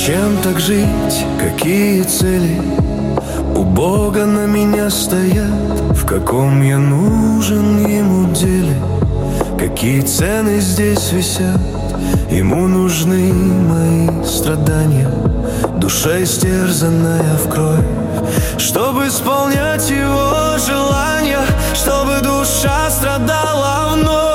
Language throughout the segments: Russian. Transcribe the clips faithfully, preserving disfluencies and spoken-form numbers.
Зачем так жить? Какие цели у Бога на меня стоят? В каком я нужен Ему деле? Какие цены здесь висят? Ему нужны мои страдания, душа истерзанная в кровь, чтобы исполнять Его желания, чтобы душа страдала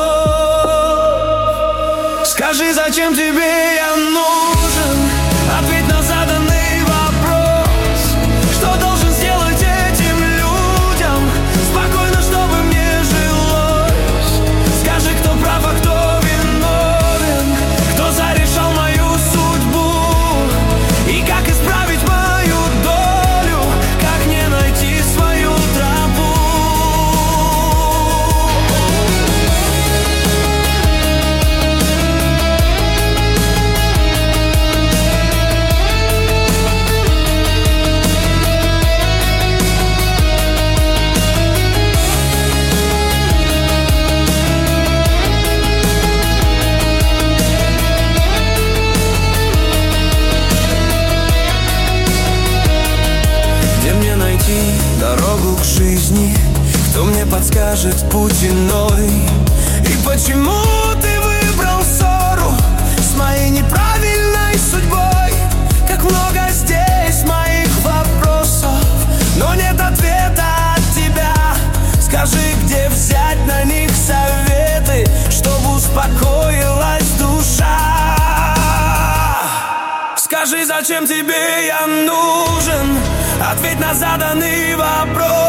вновь. Скажи, зачем тебе я нужен? Ответь на заданный вопрос. Что должен сделать этим людям? Спокойно, чтобы мне жилось. Скажи, кто прав, а кто виновен? Кто зарешал мою судьбу? И как исправить мою долю? Как мне найти свою тропу? Дорогу к жизни, кто мне подскажет путь иной? И почему ты выбрал ссору с моей неправильной судьбой? Как много здесь моих вопросов, но нет ответа от тебя. Скажи, где взять на них советы, чтобы успокоилась душа? Скажи, зачем тебе я нужен? Ответь на заданный вопрос.